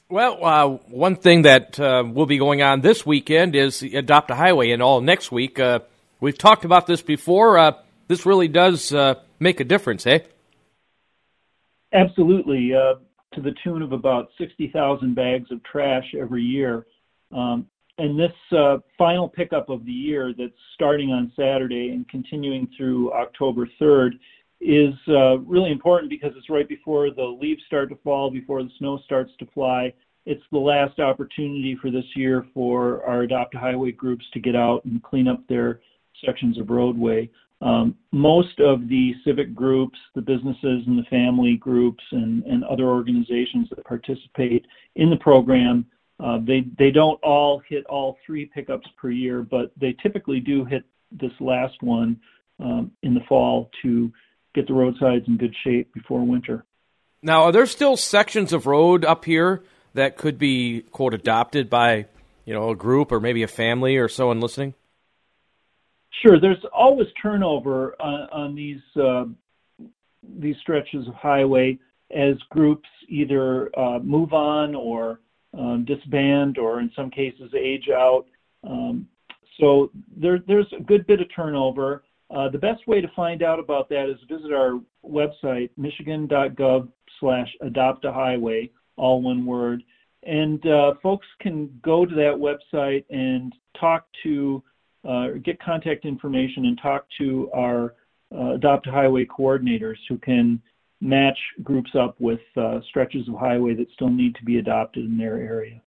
Well, one thing that will be going on this weekend is Adopt a Highway, and all next week. We've talked about this before. This really does make a difference, eh? Absolutely, to the tune of about 60,000 bags of trash every year. And this final pickup of the year that's starting on Saturday and continuing through October 3rd is really important because it's right before the leaves start to fall, before the snow starts to fly. It's the last opportunity for this year for our Adopt a Highway groups to get out and clean up their sections of roadway. Most of the civic groups, the businesses and the family groups and other organizations that participate in the program, they don't all hit all 3 pickups per year, but they typically do hit this last one in the fall to get the roadsides in good shape before winter. Now, are there still sections of road up here that could be, quote, adopted by, a group or maybe a family or someone listening? Sure. There's always turnover on these stretches of highway as groups either move on or disband or in some cases age out. So there's a good bit of turnover. The best way to find out about that is visit our website, michigan.gov/adoptahighway, all one word. And folks can go to that website and talk to, get contact information and talk to our Adopt a Highway coordinators who can match groups up with stretches of highway that still need to be adopted in their area.